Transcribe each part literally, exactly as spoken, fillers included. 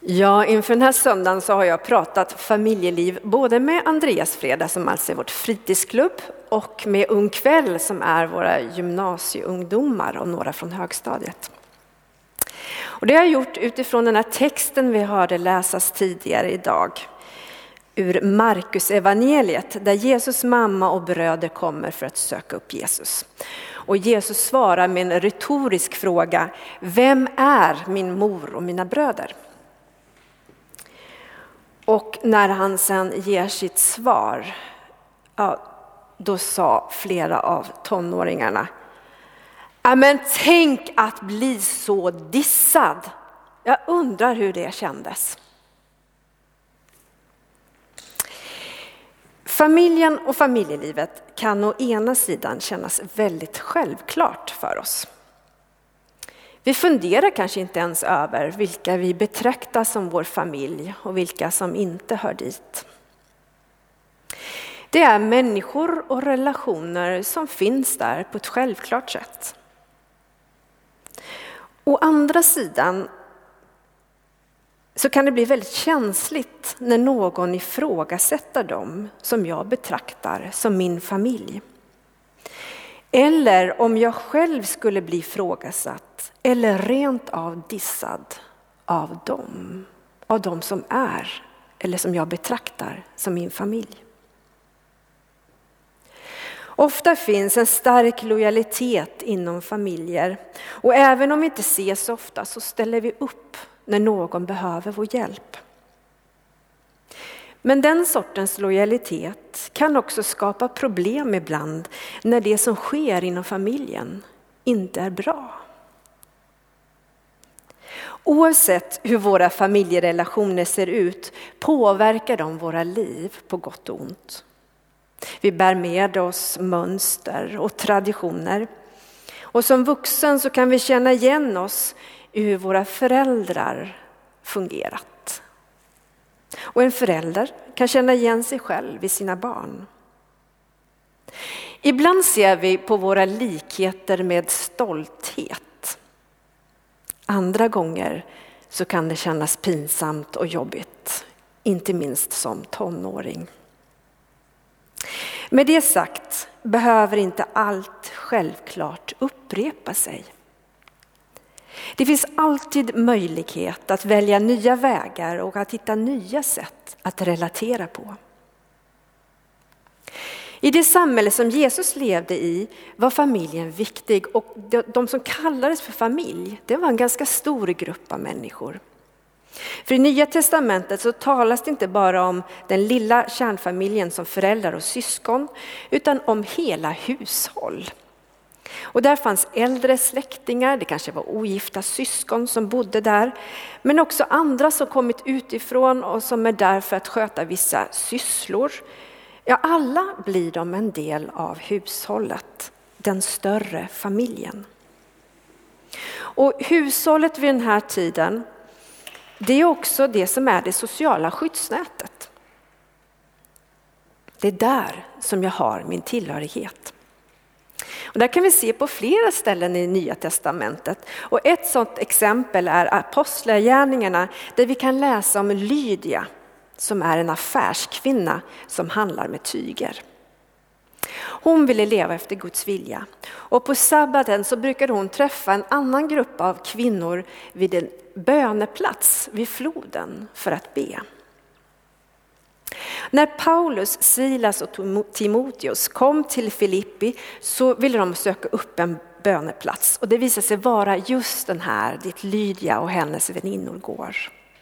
Ja, inför den här söndagen så har jag pratat familjeliv både med Andreas Fredag som alltså är vårt fritidsklubb och med Ung kväll som är våra gymnasieungdomar och några från högstadiet. Och det har jag gjort utifrån den här texten vi hörde läsas tidigare idag ur Markus evangeliet där Jesus mamma och bröder kommer för att söka upp Jesus. Och Jesus svarar med en retorisk fråga: vem är min mor och mina bröder? Och när han sen ger sitt svar, ja, då sa flera av tonåringarna: ja, men tänk att bli så dissad. Jag undrar hur det kändes. Familjen och familjelivet kan å ena sidan kännas väldigt självklart för oss. Vi funderar kanske inte ens över vilka vi betraktar som vår familj och vilka som inte hör dit. Det är människor och relationer som finns där på ett självklart sätt. Å andra sidan så kan det bli väldigt känsligt när någon ifrågasätter dem som jag betraktar som min familj. Eller om jag själv skulle bli ifrågasatt eller rent av dissad av dem, av dem som är eller som jag betraktar som min familj. Ofta finns en stark lojalitet inom familjer och även om vi inte ses ofta så ställer vi upp när någon behöver vår hjälp. Men den sortens lojalitet kan också skapa problem ibland när det som sker inom familjen inte är bra. Oavsett hur våra familjerelationer ser ut påverkar de våra liv på gott och ont. Vi bär med oss mönster och traditioner. Och som vuxen så kan vi känna igen oss i hur våra föräldrar fungerat. Och en förälder kan känna igen sig själv i sina barn. Ibland ser vi på våra likheter med stolthet. Andra gånger så kan det kännas pinsamt och jobbigt, inte minst som tonåring. Med det sagt behöver inte allt självklart upprepa sig. Det finns alltid möjlighet att välja nya vägar och att hitta nya sätt att relatera på. I det samhälle som Jesus levde i var familjen viktig och de som kallades för familj, det var en ganska stor grupp av människor. För i Nya testamentet så talas det inte bara om den lilla kärnfamiljen som föräldrar och syskon utan om hela hushåll. Och där fanns äldre släktingar, det kanske var ogifta syskon som bodde där, men också andra som kommit utifrån och som är där för att sköta vissa sysslor. Ja, alla blir de en del av hushållet, den större familjen. Och hushållet vid den här tiden, det är också det som är det sociala skyddsnätet. Det är där som jag har min tillhörighet. Och där kan vi se på flera ställen i Nya testamentet. Och ett sådant exempel är Apostlagärningarna där vi kan läsa om Lydia som är en affärskvinna som handlar med tyger. Hon ville leva efter Guds vilja. Och på sabbaten så brukade hon träffa en annan grupp av kvinnor vid en böneplats vid floden för att be. När Paulus, Silas och Timoteus kom till Filippi så ville de söka upp en böneplats. Och det visade sig vara just den här dit Lydia och hennes väninnor går.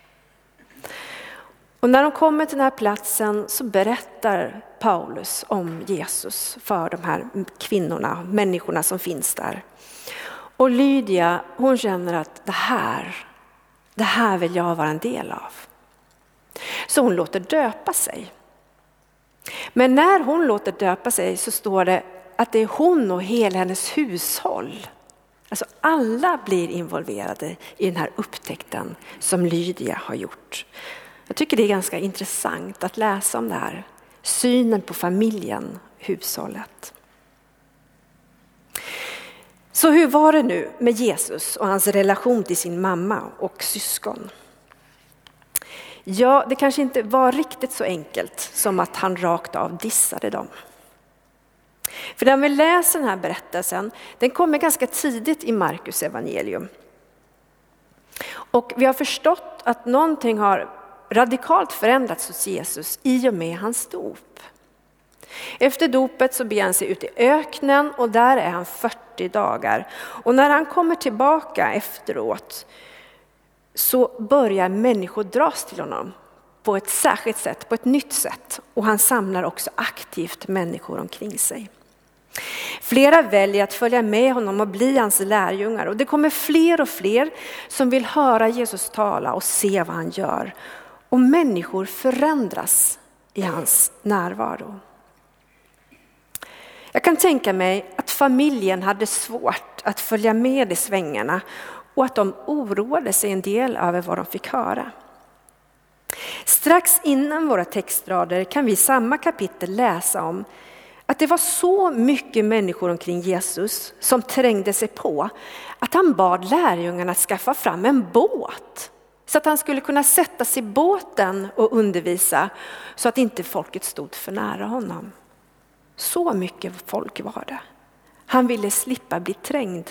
Och när de kommer till den här platsen så berättar Paulus om Jesus för de här kvinnorna, människorna som finns där. Och Lydia, hon känner att det här, det här vill jag vara en del av. Så hon låter döpa sig. Men när hon låter döpa sig så står det att det är hon och hela hennes hushåll. Alltså alla blir involverade i den här upptäckten som Lydia har gjort. Jag tycker det är ganska intressant att läsa om det här. Synen på familjen, hushållet. Så hur var det nu med Jesus och hans relation till sin mamma och syskon? Ja, det kanske inte var riktigt så enkelt som att han rakt av dissade dem. För när vi läser den här berättelsen, den kommer ganska tidigt i Markus evangelium. Och vi har förstått att någonting har radikalt förändrats hos Jesus i och med hans dop. Efter dopet så beger han sig ut i öknen och där är han fyrtio dagar. Och när han kommer tillbaka efteråt så börjar människor dras till honom på ett särskilt sätt, på ett nytt sätt. Och han samlar också aktivt människor omkring sig. Flera väljer att följa med honom och bli hans lärjungar. Och det kommer fler och fler som vill höra Jesus tala och se vad han gör. Och människor förändras i hans närvaro. Jag kan tänka mig att familjen hade svårt att följa med i svängarna och att de oroade sig en del över vad de fick höra. Strax innan våra textrader kan vi i samma kapitel läsa om att det var så mycket människor omkring Jesus som trängde sig på att han bad lärjungarna att skaffa fram en båt så att han skulle kunna sätta sig i båten och undervisa så att inte folket stod för nära honom. Så mycket folk var det. Han ville slippa bli trängd.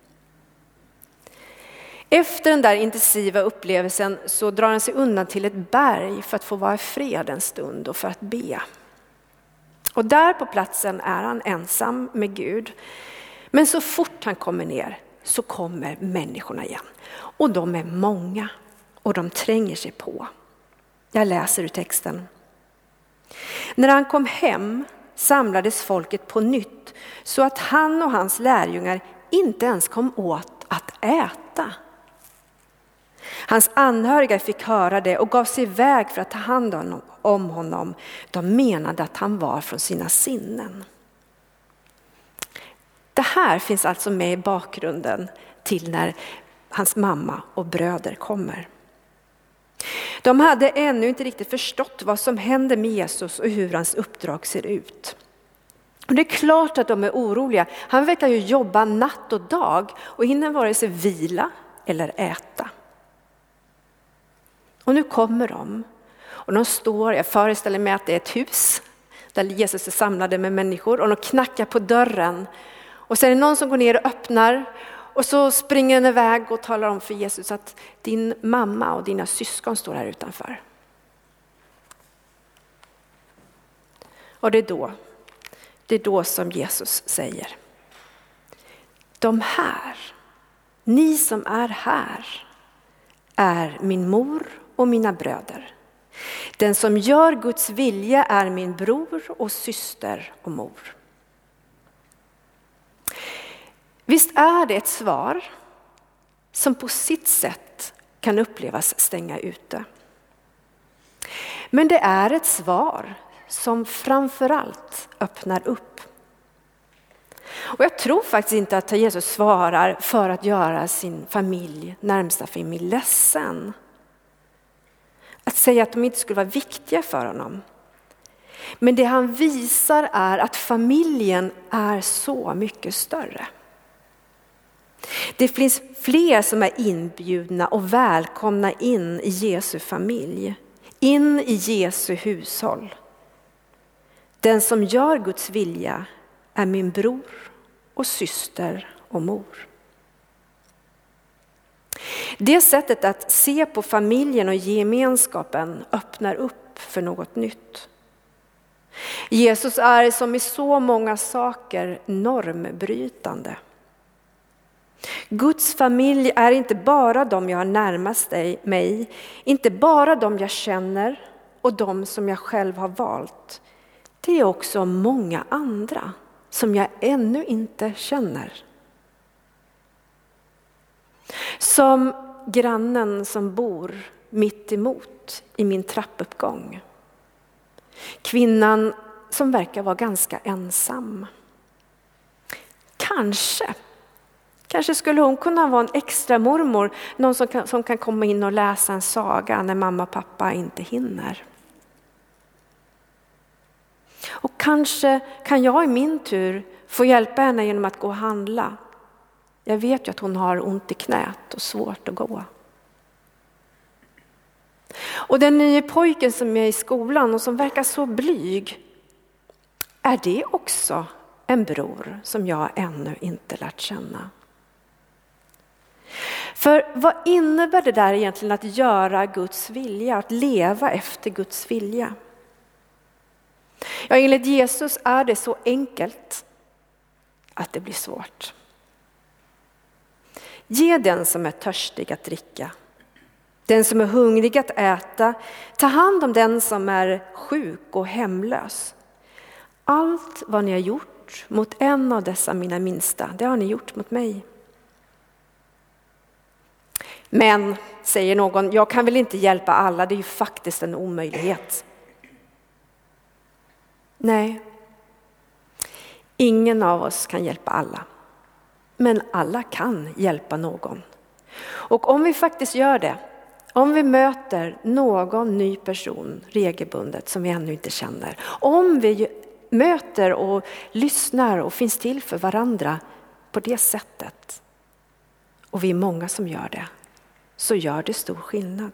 Efter den där intensiva upplevelsen så drar han sig undan till ett berg för att få vara i fred en stund och för att be. Och där på platsen är han ensam med Gud. Men så fort han kommer ner så kommer människorna igen. Och de är många och de tränger sig på. Jag läser ur texten. När han kom hem samlades folket på nytt så att han och hans lärjungar inte ens kom åt att äta. Hans anhöriga fick höra det och gav sig iväg för att ta hand om honom. De menade att han var från sina sinnen. Det här finns alltså med i bakgrunden till när hans mamma och bröder kommer. De hade ännu inte riktigt förstått vad som händer med Jesus och hur hans uppdrag ser ut. Och det är klart att de är oroliga. Han verkar ju jobba natt och dag och hinner vare sig vila eller äta. Och nu kommer de. Och de står, jag föreställer mig att det är ett hus där Jesus är samlade med människor. Och de knackar på dörren. Och så är det någon som går ner och öppnar. Och så springer den iväg och talar om för Jesus att din mamma och dina syskon står här utanför. Och det är då, det är då som Jesus säger: de här, ni som är här, är min mor och mina bröder. Den som gör Guds vilja är min bror och syster och mor. Visst är det ett svar som på sitt sätt kan upplevas stänga ute. Men det är ett svar som framförallt öppnar upp. Och jag tror faktiskt inte att Jesus svarar för att göra sin familj, närmsta familj, ledsen. Att säga att de inte skulle vara viktiga för honom. Men det han visar är att familjen är så mycket större. Det finns fler som är inbjudna och välkomna in i Jesu familj. In i Jesu hushåll. Den som gör Guds vilja är min bror och syster och mor. Det sättet att se på familjen och gemenskapen öppnar upp för något nytt. Jesus är som i så många saker normbrytande. Guds familj är inte bara de jag har närmast mig, inte bara de jag känner och de som jag själv har valt. Det är också många andra som jag ännu inte känner. Som grannen som bor mitt emot i min trappuppgång. Kvinnan som verkar vara ganska ensam. Kanske, kanske skulle hon kunna vara en extra mormor. Någon som kan, som kan komma in och läsa en saga när mamma och pappa inte hinner. Och kanske kan jag i min tur få hjälpa henne genom att gå och handla. Jag vet ju att hon har ont i knät och svårt att gå. Och den nya pojken som är i skolan och som verkar så blyg, är det också en bror som jag ännu inte lärt känna? För vad innebär det där egentligen att göra Guds vilja, att leva efter Guds vilja? Ja, enligt Jesus är det så enkelt att det blir svårt. Ge den som är törstig att dricka, den som är hungrig att äta, ta hand om den som är sjuk och hemlös. Allt vad ni har gjort mot en av dessa mina minsta, det har ni gjort mot mig. Men, säger någon, jag kan väl inte hjälpa alla, det är ju faktiskt en omöjlighet. Nej, ingen av oss kan hjälpa alla. Men alla kan hjälpa någon. Och om vi faktiskt gör det, om vi möter någon ny person regelbundet som vi ännu inte känner, om vi möter och lyssnar och finns till för varandra på det sättet, och vi är många som gör det, så gör det stor skillnad.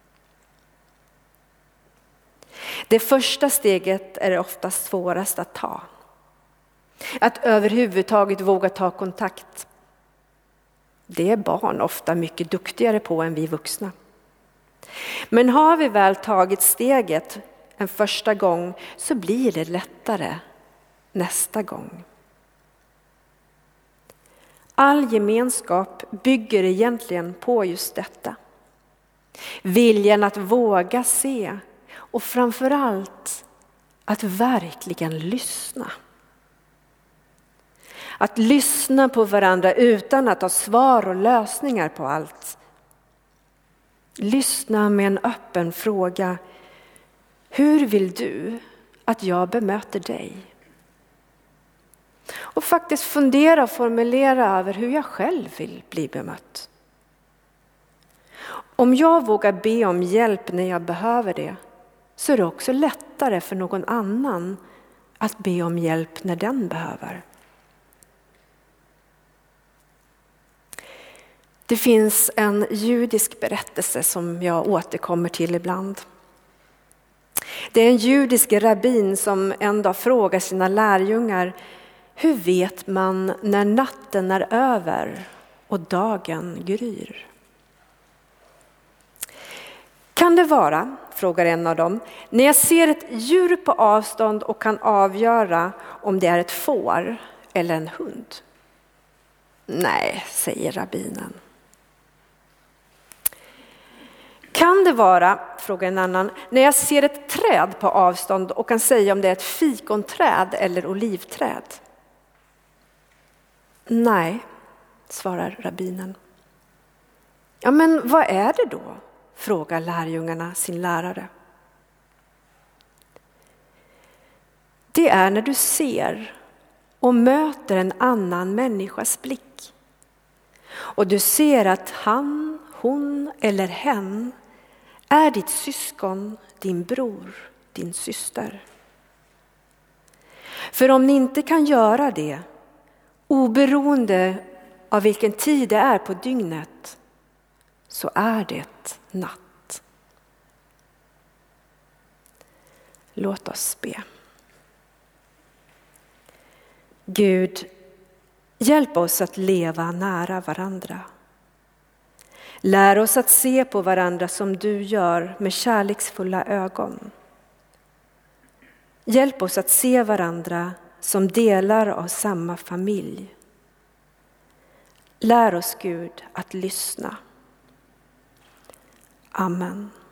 Det första steget är oftast svårast att ta. Att överhuvudtaget våga ta kontakt. Det är barn ofta mycket duktigare på än vi vuxna. Men har vi väl tagit steget en första gång, så blir det lättare nästa gång. All gemenskap bygger egentligen på just detta. Viljan att våga se och framförallt att verkligen lyssna. Att lyssna på varandra utan att ha svar och lösningar på allt. Lyssna med en öppen fråga. Hur vill du att jag bemöter dig? Och faktiskt fundera och formulera över hur jag själv vill bli bemött. Om jag vågar be om hjälp när jag behöver det, så är det också lättare för någon annan att be om hjälp när den behöver. Det finns en judisk berättelse som jag återkommer till ibland. Det är en judisk rabbin som en dag frågar sina lärjungar: hur vet man när natten är över och dagen gryr? Kan det vara, frågar en av dem, när jag ser ett djur på avstånd och kan avgöra om det är ett får eller en hund? Nej, säger rabbinen. Kan det vara, frågar en annan, när jag ser ett träd på avstånd och kan säga om det är ett fikonträd eller olivträd? Nej, svarar rabbinen. Ja, men vad är det då? Frågar lärjungarna sin lärare. Det är när du ser och möter en annan människas blick. Och du ser att han, hon eller hen är ditt syskon, din bror, din syster. För om ni inte kan göra det, oberoende av vilken tid det är på dygnet, så är det natt. Låt oss be. Gud, hjälp oss att leva nära varandra. Lär oss att se på varandra som du gör med kärleksfulla ögon. Hjälp oss att se varandra som delar av samma familj. Lär oss, Gud, att lyssna. Amen.